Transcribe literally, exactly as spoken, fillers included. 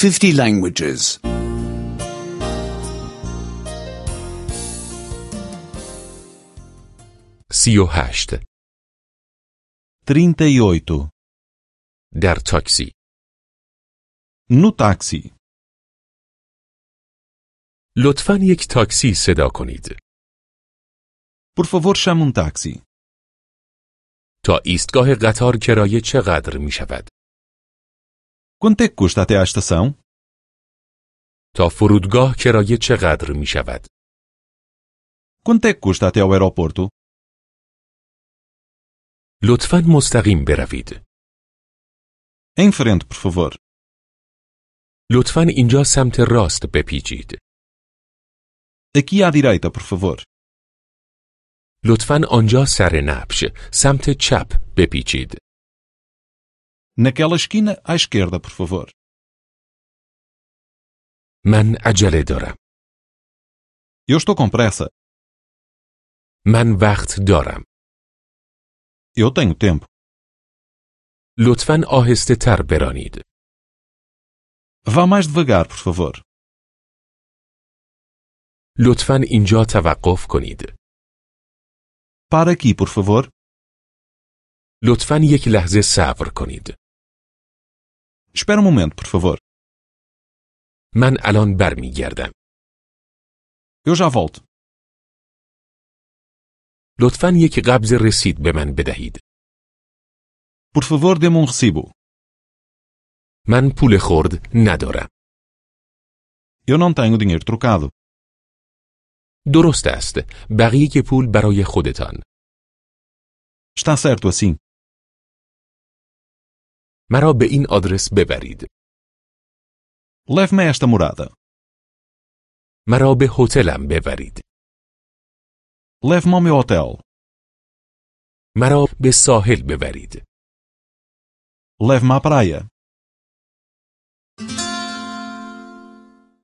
fifty languages. سی و هشت. trinta e oito. در تاکسی. No táxi. لطفاً یک تاکسی صدا کنید. Por favor, chame um táxi. تا ایستگاه قطار کرایه چقدر می شود؟ Quanto é que custa até à estação? تا فرودگاه کرایه چقدر می شود؟ Quanto é que custa até ao aeroporto? لطفاً مستقیم بروید. Em frente, por favor. لطفاً اینجا سمت راست بپیچید. Aqui à direita, por favor. لطفاً آنجا سر نبش سمت چپ بپیچید. Naquela esquina à esquerda, por favor. من عجله دارم. Eu estou com pressa. من وقت دارم. Eu tenho tempo. لطفاً آهسته تر برانید. Vá mais devagar, por favor. لطفاً اینجا توقف کنید. Para aqui, por favor. لطفاً یک لحظه صبر کنید. Espera um momento, por favor. من الان برمیگردم. Eu já volto. لطفاً یک قبض رسید به من بدهید. Por favor, dê-me um recibo. من پول خرد ندارم. Eu não tenho dinheiro trocado. درست است. بقیه پول برای خودتان. Está certo assim. مرا به این آدرس ببرید. Leve-me a esta morada. مرا به هتلم ببرید. Leve-me ao meu hotel. مرا به ساحل ببرید. Leve-me à praia.